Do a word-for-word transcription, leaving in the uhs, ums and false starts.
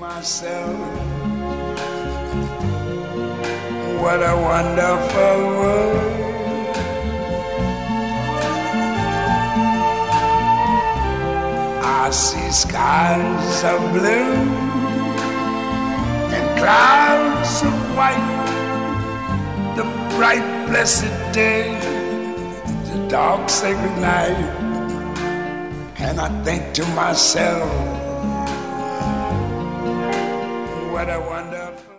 myself, what a wonderful world. I see skies of blue and clouds of white, the bright blessed day, the dark sacred night. And I think to myself, what a wonderful